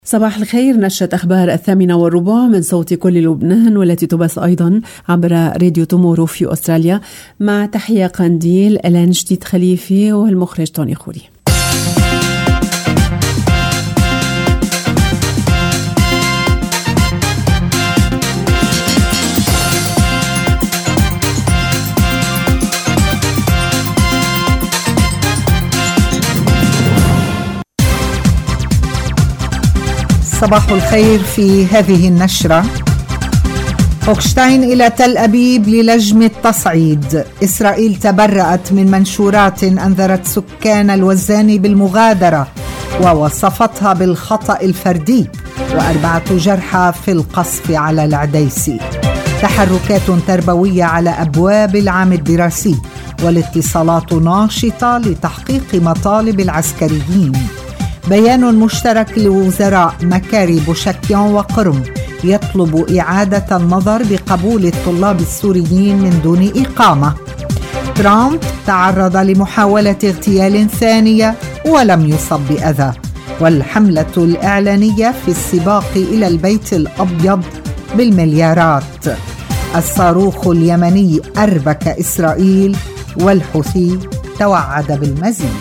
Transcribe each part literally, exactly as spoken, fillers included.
صباح الخير. نشرة أخبار الثامنة والربع من صوت كل لبنان، والتي تبث أيضا عبر راديو تومورو في أستراليا، مع تحية قنديل إلان جديد خليفي والمخرج توني خوري. صباح الخير. في هذه النشرة: هوكشتاين إلى تل أبيب للجم التصعيد. إسرائيل تبرأت من منشورات أنذرت سكان الوزان بالمغادرة ووصفتها بالخطأ الفردي، وأربعة جرحى في القصف على العديسي. تحركات تربوية على أبواب العام الدراسي، والاتصالات ناشطة لتحقيق مطالب العسكريين. بيان مشترك لوزراء مكاري بوشكيان وقرم يطلب إعادة النظر بقبول الطلاب السوريين من دون إقامة. ترامب تعرض لمحاولة اغتيال ثانية ولم يصب بأذى. والحملة الإعلانية في السباق إلى البيت الأبيض بالمليارات. الصاروخ اليمني أربك إسرائيل، والحوثي توعد بالمزيد.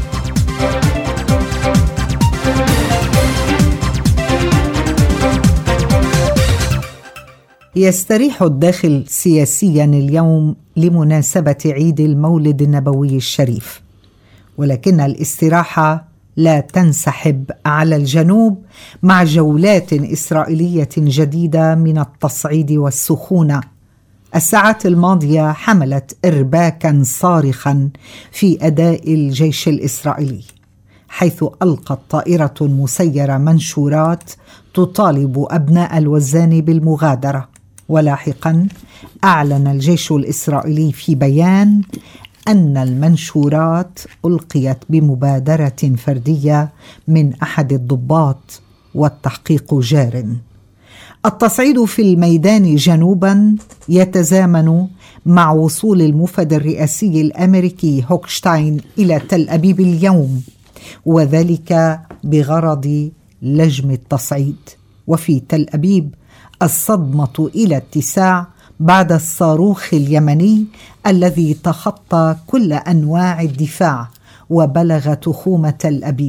يستريح الداخل سياسيا اليوم لمناسبة عيد المولد النبوي الشريف، ولكن الاستراحة لا تنسحب على الجنوب مع جولات إسرائيلية جديدة من التصعيد والسخونة. الساعات الماضية حملت إرباكا صارخا في أداء الجيش الإسرائيلي، حيث ألقت طائرة مسيرة منشورات تطالب أبناء الوزان بالمغادرة. ولاحقا أعلن الجيش الإسرائيلي في بيان أن المنشورات ألقيت بمبادرة فردية من أحد الضباط، والتحقيق جار. التصعيد في الميدان جنوبا يتزامن مع وصول الموفد الرئاسي الأمريكي هوكشتاين إلى تل أبيب اليوم، وذلك بغرض لجم التصعيد. وفي تل أبيب الصدمة إلى اتساع بعد الصاروخ اليمني الذي تخطى كل أنواع الدفاع وبلغ تخوم تل أبيب.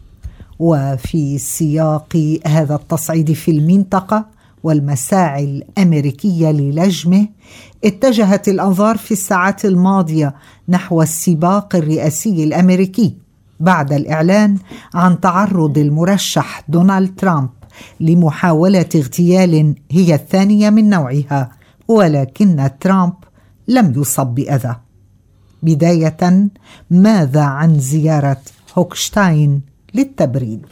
وفي سياق هذا التصعيد في المنطقة والمساعي الأمريكية للجمه، اتجهت الأنظار في الساعات الماضية نحو السباق الرئاسي الأمريكي بعد الإعلان عن تعرض المرشح دونالد ترامب لمحاولة اغتيال هي الثانية من نوعها، ولكن ترامب لم يصب بأذى. بداية، ماذا عن زيارة هوكشتاين للتبريد؟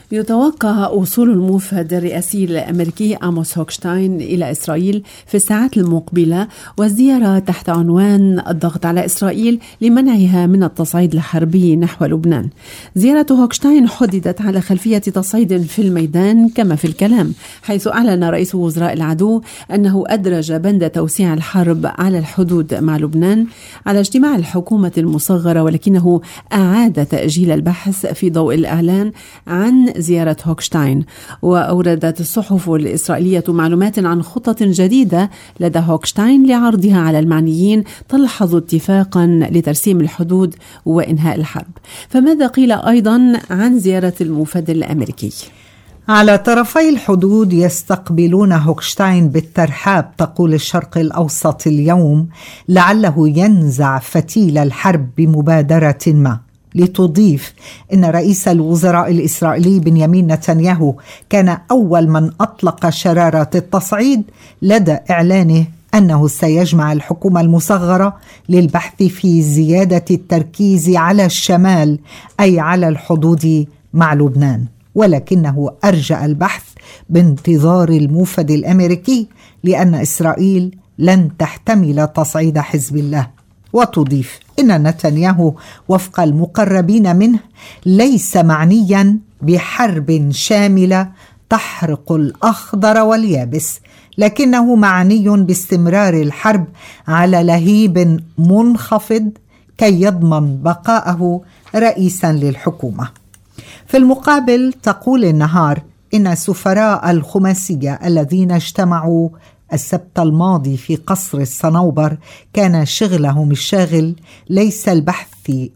يتوقع وصول الموفد الرئاسي الأمريكي آموس هوكشتاين إلى إسرائيل في الساعات المقبلة، والزيارة تحت عنوان الضغط على إسرائيل لمنعها من التصعيد الحربي نحو لبنان. زيارة هوكشتاين حددت على خلفية تصعيد في الميدان كما في الكلام، حيث أعلن رئيس وزراء العدو أنه أدرج بند توسيع الحرب على الحدود مع لبنان على اجتماع الحكومة المصغرة، ولكنه أعاد تأجيل البحث في ضوء الإعلان عن زيارة هوكشتاين. وأوردت الصحف الإسرائيلية معلومات عن خطة جديدة لدى هوكشتاين لعرضها على المعنيين تلحظ اتفاقا لترسيم الحدود وإنهاء الحرب. فماذا قيل أيضا عن زيارة الموفد الأمريكي؟ على طرفي الحدود يستقبلون هوكشتاين بالترحاب، تقول الشرق الأوسط اليوم، لعله ينزع فتيل الحرب بمبادرة ما. لتضيف إن رئيس الوزراء الإسرائيلي بنيامين نتنياهو كان أول من أطلق شرارة التصعيد لدى إعلانه أنه سيجمع الحكومة المصغرة للبحث في زيادة التركيز على الشمال، أي على الحدود مع لبنان، ولكنه أرجأ البحث بانتظار الموفد الأمريكي لأن إسرائيل لن تحتمل تصعيد حزب الله. وتضيف إن نتنياهو وفق المقربين منه ليس معنيا بحرب شاملة تحرق الأخضر واليابس، لكنه معني باستمرار الحرب على لهيب منخفض كي يضمن بقاءه رئيسا للحكومة. في المقابل تقول النهار إن سفراء الخماسية الذين اجتمعوا السبت الماضي في قصر الصنوبر كان شغلهم الشاغل ليس البحث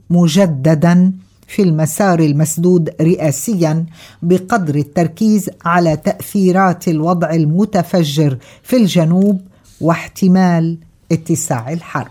مجددا في المسار المسدود رئاسيا بقدر التركيز على تأثيرات الوضع المتفجر في الجنوب واحتمال اتساع الحرب.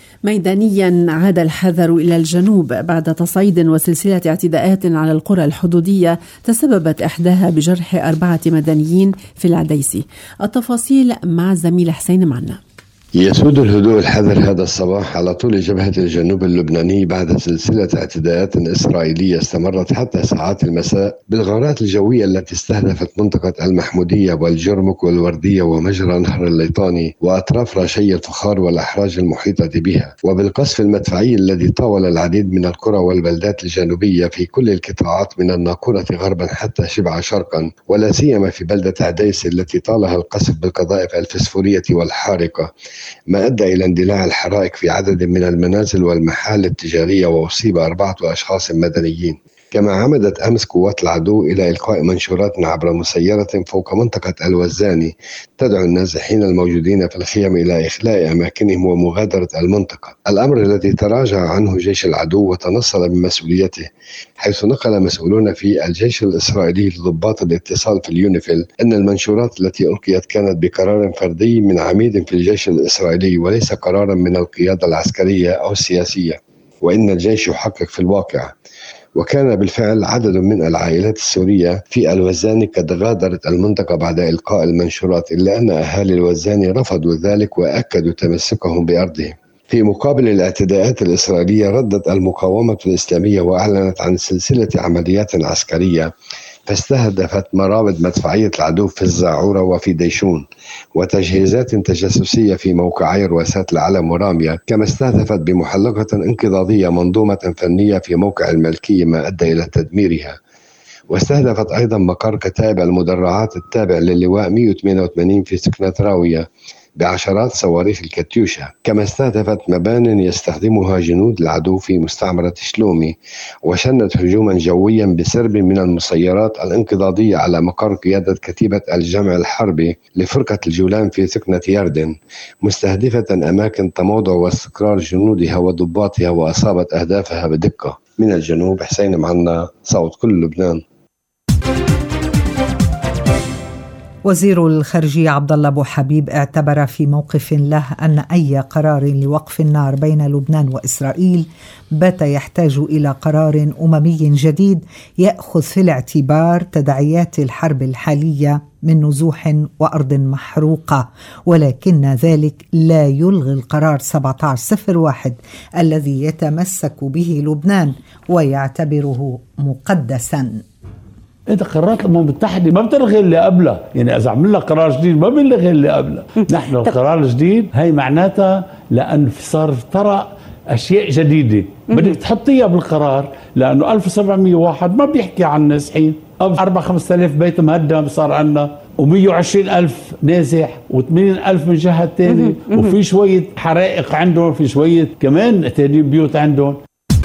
ميدانيا عاد الحذر إلى الجنوب بعد تصعيد وسلسلة اعتداءات على القرى الحدودية تسببت إحداها بجرح أربعة مدنيين في العديسي. التفاصيل مع زميل حسين معنا. يسود الهدوء الحذر هذا الصباح على طول جبهة الجنوب اللبناني بعد سلسلة اعتداءات إسرائيلية استمرت حتى ساعات المساء بالغارات الجوية التي استهدفت منطقة المحمودية والجرمك والوردية ومجرى نهر الليطاني وأطراف راشي الفخار والأحراج المحيطة بها، وبالقصف المدفعي الذي طاول العديد من القرى والبلدات الجنوبية في كل القطاعات من الناقورة غربا حتى شبعة شرقا، ولا سيما في بلدة عديس التي طالها القصف بالقذائف الفسفورية والحارقة، ما أدى إلى اندلاع الحرائق في عدد من المنازل والمحال التجارية وأصيب أربعة أشخاص مدنيين. كما عمدت أمس قوات العدو إلى إلقاء منشورات عبر مسيرة فوق منطقة الوزاني تدعو النازحين الموجودين في الخيم إلى إخلاء أماكنهم ومغادرة المنطقة، الأمر الذي تراجع عنه جيش العدو وتنصل بمسؤوليته، حيث نقل مسؤولون في الجيش الإسرائيلي لضباط الاتصال في اليونيفيل أن المنشورات التي ألقيت كانت بقرار فردي من عميد في الجيش الإسرائيلي وليس قرارا من القيادة العسكرية أو السياسية، وإن الجيش يحقق في الواقع. وكان بالفعل عدد من العائلات السورية في الوزاني قد غادرت المنطقة بعد إلقاء المنشورات، إلا أن أهالي الوزاني رفضوا ذلك وأكدوا تمسكهم بأرضهم. في مقابل الاعتداءات الإسرائيلية ردت المقاومة الإسلامية وأعلنت عن سلسلة عمليات عسكرية فاستهدفت مرابط مدفعية العدو في الزاعورة وفي ديشون وتجهيزات تجسسية في موقعي رواسات العلم ورامية، كما استهدفت بمحلقة انقضاضية منظومة فنية في موقع الملكية ما أدى إلى تدميرها. واستهدفت أيضا مقر كتائب المدرعات التابع للواء مئة وثمانية وثمانين في سكنة راوية بعشرات صواريخ الكاتيوشا، كما استهدفت مبان يستخدمها جنود العدو في مستعمرة شلومي، وشنت هجوما جويا بسرب من المسيرات الانقضاضية على مقر قيادة كتيبة الجمع الحربي لفرقة الجولان في سكنة يردن، مستهدفة أماكن تموضع واستقرار جنودها وضباطها، وأصابت أهدافها بدقة. من الجنوب حسين معنا، صوت كل لبنان. وزير الخارجية عبد الله أبو حبيب اعتبر في موقف له أن أي قرار لوقف النار بين لبنان وإسرائيل بات يحتاج إلى قرار أممي جديد يأخذ في الاعتبار تداعيات الحرب الحالية من نزوح وأرض محروقة، ولكن ذلك لا يلغي القرار سبعة عشر صفر واحد الذي يتمسك به لبنان ويعتبره مقدساً. انت قرارات الامم المتحده ما بتلغي اللي قبلها، يعني اذا عملنا قرار جديد ما بنلغي اللي قبلها. نحن القرار الجديد هي معناتها لان صار طرأ اشياء جديده بدك تحطيها بالقرار، لانه ألف وسبعمئة وواحد ما بيحكي عن نازحين، أربعة خمسة آلاف بيت مهدم صار عندنا، ومئة وعشرين ألف نازح، وثمانين ألف من جهه ثانيه، وفي شويه حرائق عندهم، في شويه كمان تهديم بيوت عندهم.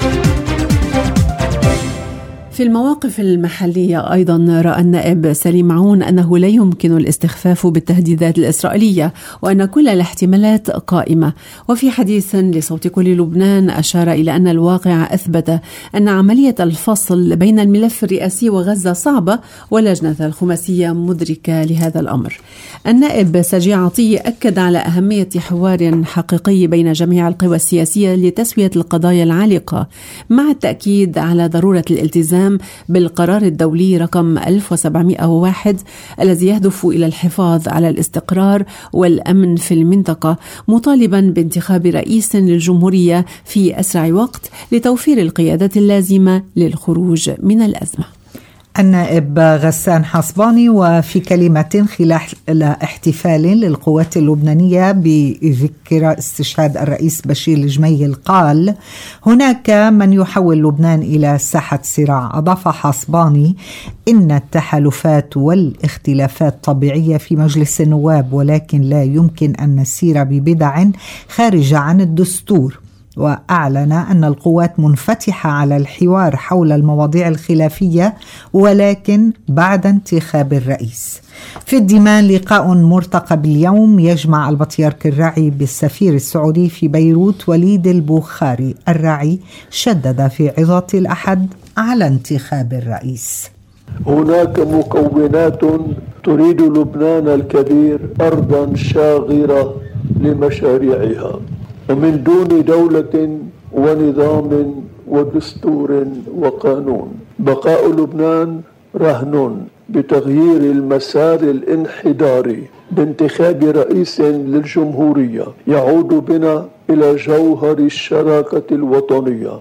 في المواقف المحلية أيضا رأى النائب سليم معون أنه لا يمكن الاستخفاف بالتهديدات الإسرائيلية وأن كل الاحتمالات قائمة. وفي حديث لصوت كل لبنان أشار إلى أن الواقع أثبت أن عملية الفصل بين الملف الرئاسي وغزة صعبة، واللجنة الخماسية مدركة لهذا الأمر. النائب سجي عطية أكد على أهمية حوار حقيقي بين جميع القوى السياسية لتسوية القضايا العالقة، مع التأكيد على ضرورة الالتزام بالقرار الدولي رقم ألف وسبعمئة وواحد الذي يهدف إلى الحفاظ على الاستقرار والأمن في المنطقة، مطالبا بانتخاب رئيس للجمهورية في أسرع وقت لتوفير القيادة اللازمة للخروج من الأزمة. النائب غسان حصباني وفي كلمة خلال احتفال للقوات اللبنانية بذكرى استشهاد الرئيس بشير الجميل قال: هناك من يحول لبنان إلى ساحة صراع. أضاف حصباني إن التحالفات والاختلافات طبيعية في مجلس النواب، ولكن لا يمكن أن نسير ببدع خارجة عن الدستور. وأعلن أن القوات منفتحة على الحوار حول المواضيع الخلافية ولكن بعد انتخاب الرئيس. في الدمام لقاء مرتقب اليوم يجمع البطريرك الراعي بالسفير السعودي في بيروت وليد البخاري. الراعي شدد في عظة الأحد على انتخاب الرئيس. هناك مكونات تريد لبنان الكبير أرضا شاغرة لمشاريعها، ومن دون دولة ونظام ودستور وقانون. بقاء لبنان رهن بتغيير المسار الانحداري بانتخاب رئيس للجمهورية يعود بنا إلى جوهر الشراكة الوطنية.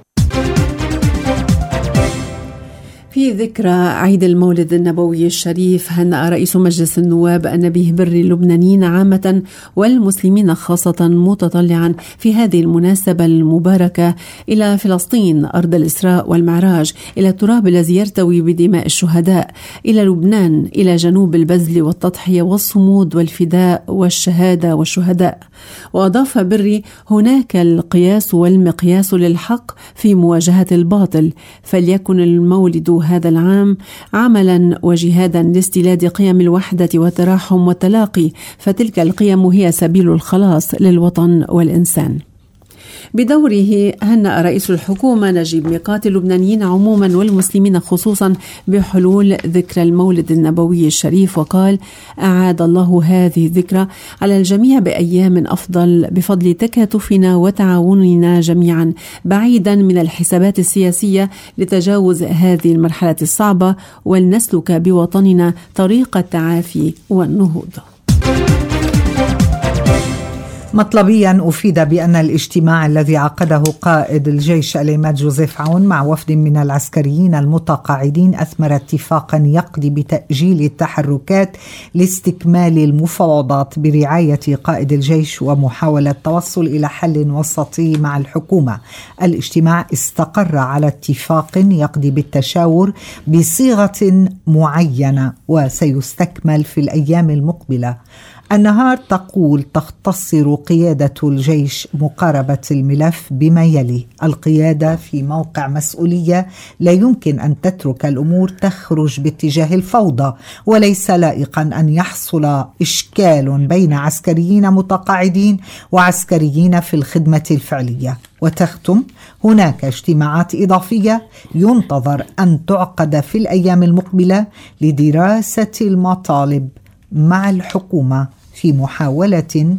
في ذكرى عيد المولد النبوي الشريف، هنأ رئيس مجلس النواب النبيه بري اللبنانيين عامة والمسلمين خاصة متطلعا في هذه المناسبة المباركة إلى فلسطين أرض الإسراء والمعراج، إلى التراب الذي يرتوي بدماء الشهداء، إلى لبنان، إلى جنوب البذل والتضحية والصمود والفداء والشهادة والشهداء. وأضاف بري: هناك القياس والمقياس للحق في مواجهة الباطل، فليكن المولد هذا العام عملا وجهادا لاستلاد قيم الوحدة والتراحم والتلاقي، فتلك القيم هي سبيل الخلاص للوطن والإنسان. بدوره هنأ رئيس الحكومة نجيب ميقات اللبنانيين عموما والمسلمين خصوصا بحلول ذكرى المولد النبوي الشريف، وقال: أعاد الله هذه الذكرى على الجميع بأيام أفضل بفضل تكاتفنا وتعاوننا جميعا، بعيدا من الحسابات السياسية، لتجاوز هذه المرحلة الصعبة ولنسلك بوطننا طريق التعافي والنهوض. مطلبيا أفيد بأن الاجتماع الذي عقده قائد الجيش العماد جوزيف عون مع وفد من العسكريين المتقاعدين أثمر اتفاقا يقضي بتأجيل التحركات لاستكمال المفاوضات برعاية قائد الجيش ومحاولة التوصل إلى حل وسطي مع الحكومة. الاجتماع استقر على اتفاق يقضي بالتشاور بصيغة معينة وسيستكمل في الأيام المقبلة. النهار تقول تختصر قيادة الجيش مقاربة الملف بما يلي: القيادة في موقع مسؤولية، لا يمكن أن تترك الأمور تخرج باتجاه الفوضى، وليس لائقا أن يحصل إشكال بين عسكريين متقاعدين وعسكريين في الخدمة الفعلية. وتختم: هناك اجتماعات إضافية ينتظر أن تعقد في الأيام المقبلة لدراسة المطالب مع الحكومة في محاولة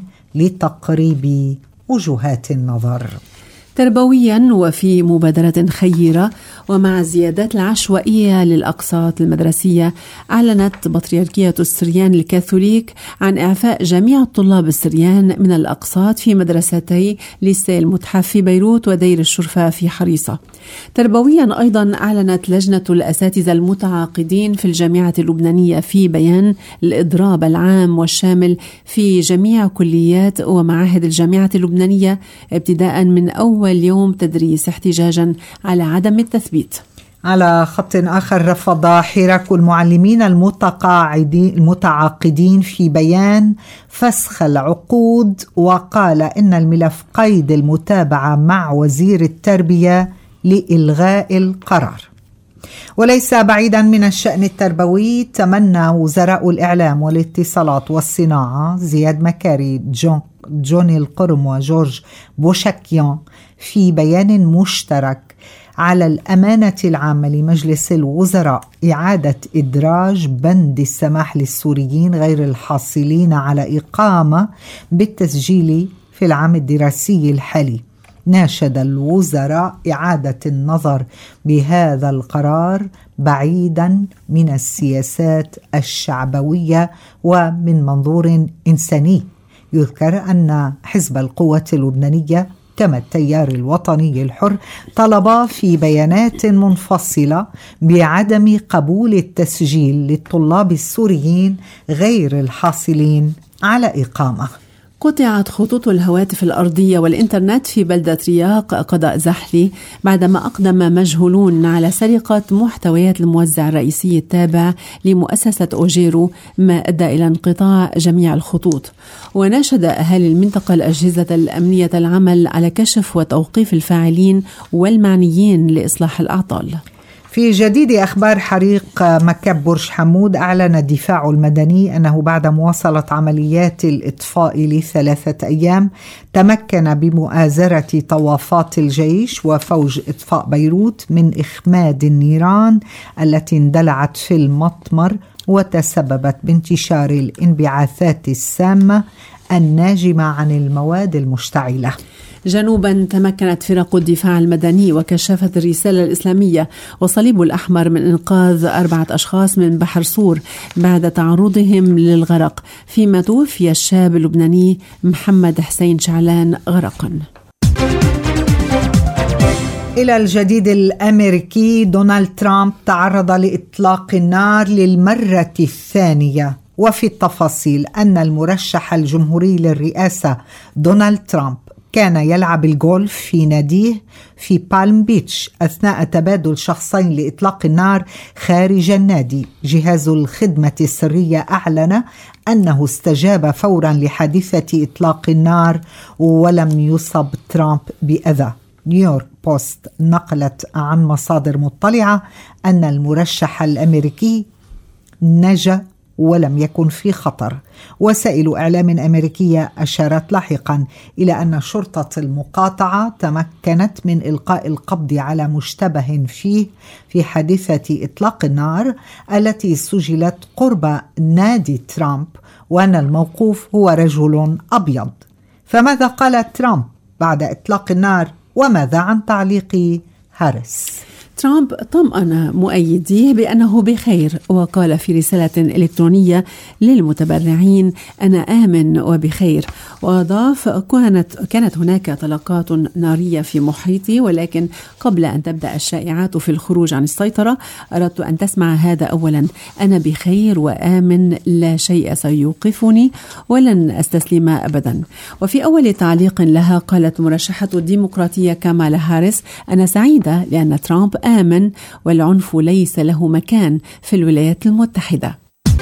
لتقريب وجهات النظر. تربويا وفي مبادرة خيرة ومع الزيادات العشوائية للأقساط المدرسية، أعلنت بطريركية السريان الكاثوليك عن إعفاء جميع الطلاب السريان من الأقساط في مدرستي ليسي المتحف في بيروت ودير الشرفة في حريصة. تربويا أيضا أعلنت لجنة الأساتذة المتعاقدين في الجامعة اللبنانية في بيان الإضراب العام والشامل في جميع كليات ومعاهد الجامعة اللبنانية ابتداء من أول اليوم تدريس، احتجاجا على عدم التثبيت. على خط آخر، رفض حراك المعلمين المتقاعدين المتعاقدين في بيان فسخ العقود، وقال إن الملف قيد المتابعة مع وزير التربية لإلغاء القرار. وليس بعيدا من الشأن التربوي، تمنى وزراء الإعلام والاتصالات والصناعة زياد مكاري، جون جوني القرم وجورج بوشاكيان في بيان مشترك على الأمانة العامة لمجلس الوزراء إعادة إدراج بند السماح للسوريين غير الحاصلين على إقامة بالتسجيل في العام الدراسي الحالي. ناشد الوزراء إعادة النظر بهذا القرار بعيدا من السياسات الشعبوية ومن منظور إنساني. يذكر أن حزب القوة اللبنانية كما التيار الوطني الحر طلبا في بيانات منفصلة بعدم قبول التسجيل للطلاب السوريين غير الحاصلين على إقامة. قطعت خطوط الهواتف الأرضية والإنترنت في بلدة رياق قضاء زحلي بعدما أقدم مجهولون على سرقة محتويات الموزع الرئيسي التابع لمؤسسة أوجيرو، ما أدى إلى انقطاع جميع الخطوط. وناشد أهالي المنطقة الأجهزة الأمنية العمل على كشف وتوقيف الفاعلين والمعنيين لإصلاح الأعطال. في جديد أخبار حريق مكب برج حمود، أعلن الدفاع المدني أنه بعد مواصلة عمليات الإطفاء لثلاثة أيام تمكن بمؤازرة طوافات الجيش وفوج إطفاء بيروت من إخماد النيران التي اندلعت في المطمر وتسببت بانتشار الانبعاثات السامة الناجمة عن المواد المشتعلة. جنوبا تمكنت فرق الدفاع المدني وكشافة الرسالة الإسلامية وصليب الأحمر من إنقاذ أربعة أشخاص من بحر سور بعد تعرضهم للغرق، فيما توفي الشاب اللبناني محمد حسين شعلان غرقا. إلى الجديد الأمريكي، دونالد ترامب تعرض لإطلاق النار للمرة الثانية، وفي التفاصيل أن المرشح الجمهوري للرئاسة دونالد ترامب كان يلعب الجولف في ناديه في بالم بيتش أثناء تبادل شخصين لإطلاق النار خارج النادي. جهاز الخدمة السرية أعلن أنه استجاب فورا لحادثة إطلاق النار ولم يصب ترامب بأذى. نيويورك بوست نقلت عن مصادر مطلعة أن المرشح الأمريكي نجا ولم يكن في خطر. وسائل إعلام أمريكية أشارت لاحقا إلى أن شرطة المقاطعة تمكنت من إلقاء القبض على مشتبه فيه في حادثة إطلاق النار التي سجلت قرب نادي ترامب، وأن الموقوف هو رجل أبيض. فماذا قال ترامب بعد إطلاق النار، وماذا عن تعليق هاريس؟ ترامب طمأن مؤيديه بأنه بخير، وقال في رسالة إلكترونية للمتبرعين: أنا آمن وبخير. وأضاف: كانت كانت هناك طلقات نارية في محيطي، ولكن قبل أن تبدأ الشائعات في الخروج عن السيطرة أردت أن تسمع هذا أولا. أنا بخير وآمن، لا شيء سيوقفني ولن أستسلم أبدا. وفي أول تعليق لها قالت مرشحة الديمقراطية كامالا هاريس: أنا سعيدة لأن ترامب آمن والعنف ليس له مكان في الولايات المتحدة.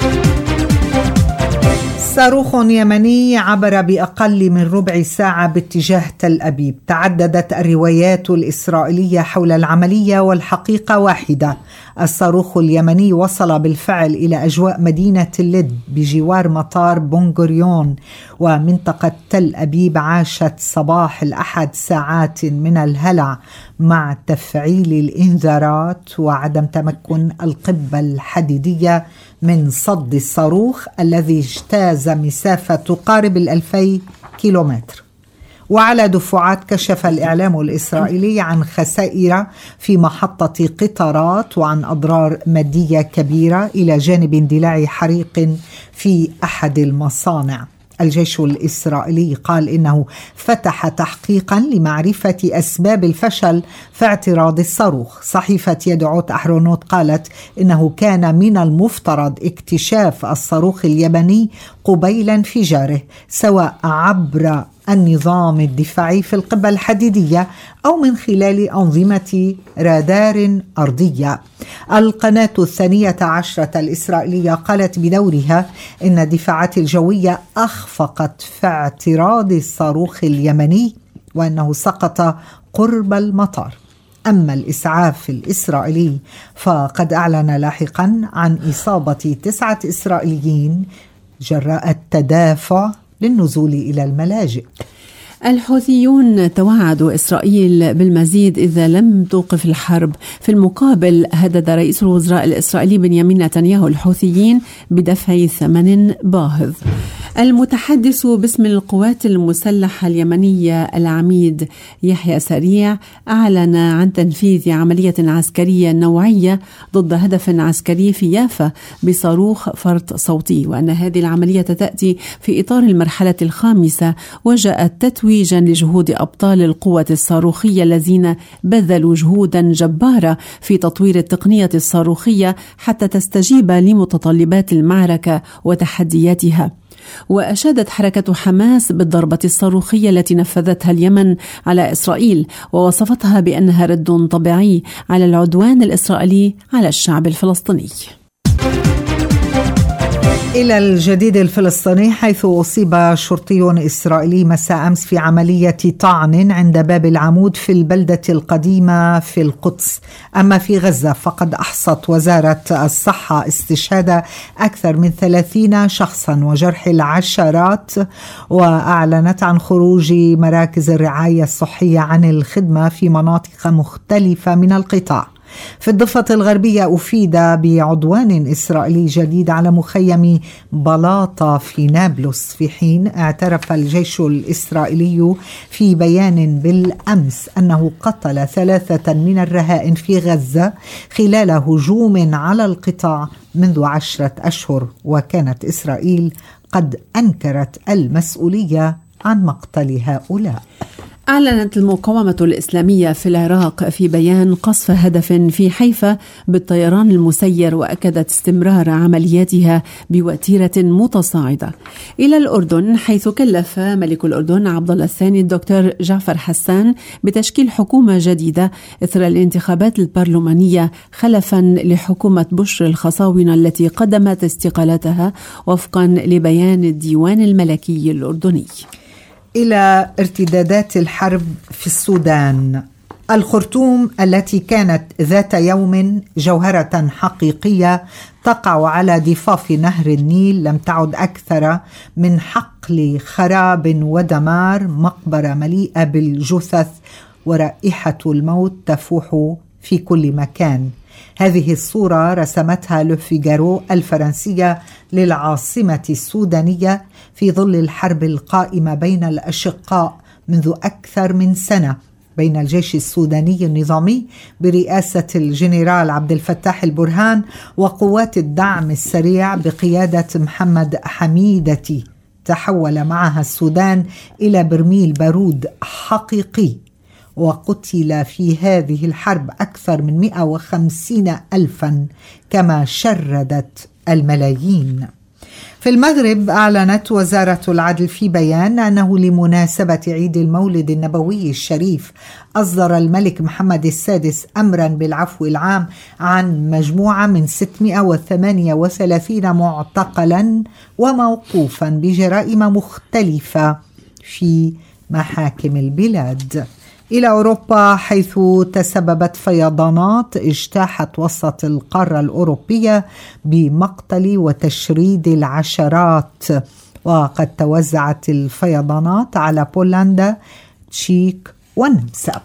صاروخ يمني عبر بأقل من ربع ساعة باتجاه تل أبيب. تعددت الروايات الإسرائيلية حول العملية والحقيقة واحدة: الصاروخ اليمني وصل بالفعل إلى أجواء مدينة اللد بجوار مطار بنغوريون، ومنطقة تل أبيب عاشت صباح الأحد ساعات من الهلع مع تفعيل الإنذارات وعدم تمكن القبة الحديدية من صد الصاروخ الذي اجتاز مسافة تقارب الألفي كيلومتر. وعلى دفعات كشف الإعلام الإسرائيلي عن خسائر في محطة قطارات وعن أضرار مادية كبيرة إلى جانب اندلاع حريق في أحد المصانع. الجيش الإسرائيلي قال إنه فتح تحقيقا لمعرفة أسباب الفشل في اعتراض الصاروخ. صحيفة يدعوت أحرونوت قالت إنه كان من المفترض اكتشاف الصاروخ الياباني قبيل انفجاره، سواء عبر النظام الدفاعي في القبة الحديدية أو من خلال أنظمة رادار أرضية. القناة الثانية عشرة الإسرائيلية قالت بدورها إن الدفاعات الجوية أخفقت في اعتراض الصاروخ اليمني وأنه سقط قرب المطار. أما الإسعاف الإسرائيلي فقد أعلن لاحقا عن إصابة تسعة إسرائيليين جراء التدافع للنزول إلى الملاجئ. الحوثيون توعدوا إسرائيل بالمزيد إذا لم توقف الحرب. في المقابل هدد رئيس الوزراء الإسرائيلي بنيامين نتنياهو الحوثيين بدفع ثمن باهظ. المتحدث باسم القوات المسلحة اليمنية العميد يحيى سريع أعلن عن تنفيذ عملية عسكرية نوعية ضد هدف عسكري في يافا بصاروخ فرط صوتي، وأن هذه العملية تأتي في إطار المرحلة الخامسة، وجاءت تتويجا لجهود أبطال القوة الصاروخية الذين بذلوا جهودا جبارة في تطوير التقنية الصاروخية حتى تستجيب لمتطلبات المعركة وتحدياتها. وأشادت حركة حماس بالضربة الصاروخية التي نفذتها اليمن على إسرائيل، ووصفتها بأنها رد طبيعي على العدوان الإسرائيلي على الشعب الفلسطيني. إلى الجديد الفلسطيني، حيث أصيب شرطي إسرائيلي مساء أمس في عملية طعن عند باب العمود في البلدة القديمة في القدس. أما في غزة فقد أحصت وزارة الصحة استشهاد أكثر من ثلاثين شخصا وجرح العشرات، وأعلنت عن خروج مراكز الرعاية الصحية عن الخدمة في مناطق مختلفة من القطاع. في الضفة الغربية أفيد بعدوان إسرائيلي جديد على مخيم بلاطة في نابلس، في حين اعترف الجيش الإسرائيلي في بيان بالأمس أنه قتل ثلاثة من الرهائن في غزة خلال هجوم على القطاع منذ عشرة أشهر، وكانت إسرائيل قد أنكرت المسؤولية عن مقتل هؤلاء. أعلنت المقاومة الإسلامية في العراق في بيان قصف هدف في حيفا بالطيران المسير، وأكدت استمرار عملياتها بوتيرة متصاعدة. إلى الأردن، حيث كلف ملك الأردن عبد الله الثاني الدكتور جعفر حسان بتشكيل حكومة جديدة إثر الانتخابات البرلمانية خلفا لحكومة بشر الخصاونة التي قدمت استقالتها وفقا لبيان الديوان الملكي الأردني. إلى ارتدادات الحرب في السودان، الخرطوم التي كانت ذات يوم جوهرة حقيقية تقع على ضفاف نهر النيل لم تعد أكثر من حقل خراب ودمار، مقبرة مليئة بالجثث ورائحة الموت تفوح في كل مكان. هذه الصورة رسمتها لو فيغارو الفرنسية للعاصمة السودانية في ظل الحرب القائمة بين الأشقاء منذ أكثر من سنة بين الجيش السوداني النظامي برئاسة الجنرال عبد الفتاح البرهان وقوات الدعم السريع بقيادة محمد حميدتي. تحول معها السودان إلى برميل بارود حقيقي، وقتل في هذه الحرب أكثر من مئة وخمسين ألفا كما شردت الملايين. في المغرب، أعلنت وزارة العدل في بيان أنه لمناسبة عيد المولد النبوي الشريف أصدر الملك محمد السادس أمرا بالعفو العام عن مجموعة من ستمئة وثمانية وثلاثين معتقلا وموقوفا بجرائم مختلفة في محاكم البلاد. إلى أوروبا، حيث تسببت فيضانات اجتاحت وسط القارة الأوروبية بمقتل وتشريد العشرات، وقد توزعت الفيضانات على بولندا، تشيك والنمسا.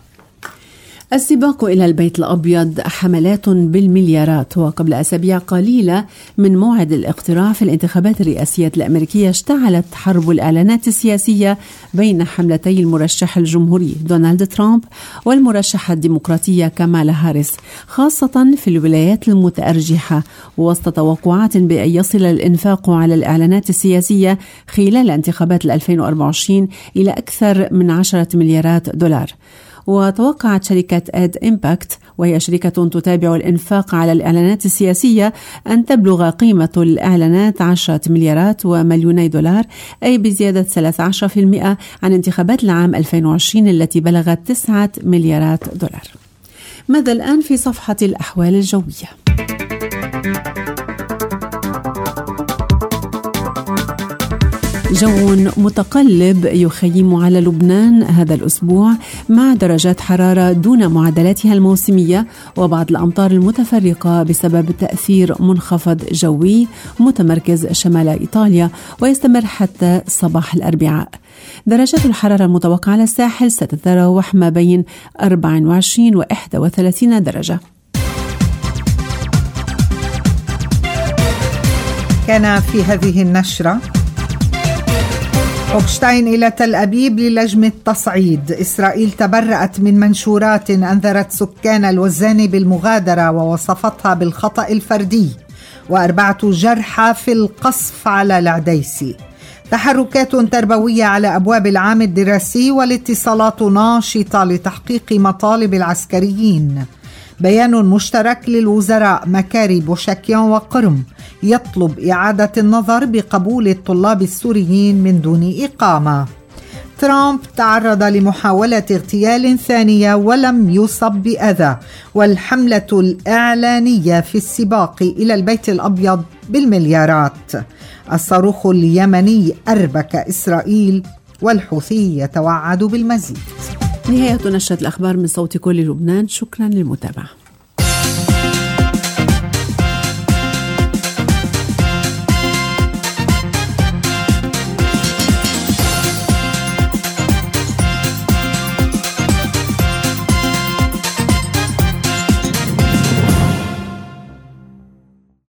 السباق إلى البيت الأبيض حملات بالمليارات، وقبل أسابيع قليلة من موعد الاقتراع في الانتخابات الرئاسية الأمريكية اشتعلت حرب الإعلانات السياسية بين حملتي المرشح الجمهوري دونالد ترامب والمرشحة الديمقراطية كامالا هاريس، خاصة في الولايات المتأرجحة، وسط توقعات بأن يصل الإنفاق على الإعلانات السياسية خلال انتخابات ألفين وأربعة وعشرين إلى أكثر من عشرة مليارات دولار. وتوقعت شركة آد إمباكت، وهي شركة تتابع الإنفاق على الإعلانات السياسية، أن تبلغ قيمة الإعلانات عشرة مليارات ومليوني دولار، أي بزيادة ثلاثة عشر بالمئة عن انتخابات العام ألفين وعشرين التي بلغت تسعة مليارات دولار. ماذا الآن في صفحة الأحوال الجوية؟ جو متقلب يخيم على لبنان هذا الأسبوع، مع درجات حرارة دون معدلاتها الموسمية وبعض الأمطار المتفرقة بسبب تأثير منخفض جوي متمركز شمال إيطاليا، ويستمر حتى صباح الأربعاء. درجات الحرارة المتوقعة على الساحل ستتراوح ما بين أربعة وعشرين وواحد وثلاثين درجة. كان في هذه النشرة: هوكشتاين إلى تل أبيب للجنة تصعيد. إسرائيل تبرأت من منشورات أنذرت سكان الوزان بالمغادرة ووصفتها بالخطأ الفردي. وأربعة جرحى في القصف على العديسي. تحركات تربوية على أبواب العام الدراسي والاتصالات ناشطة لتحقيق مطالب العسكريين. بيان مشترك للوزراء مكاري بوشاكيان وقرم يطلب إعادة النظر بقبول الطلاب السوريين من دون إقامة. ترامب تعرض لمحاولة اغتيال ثانية ولم يصب بأذى، والحملة الإعلانية في السباق إلى البيت الأبيض بالمليارات. الصاروخ اليمني أربك إسرائيل، والحوثي يتوعد بالمزيد. نهاية نشرة الأخبار من صوت كل لبنان. شكرا للمتابعة.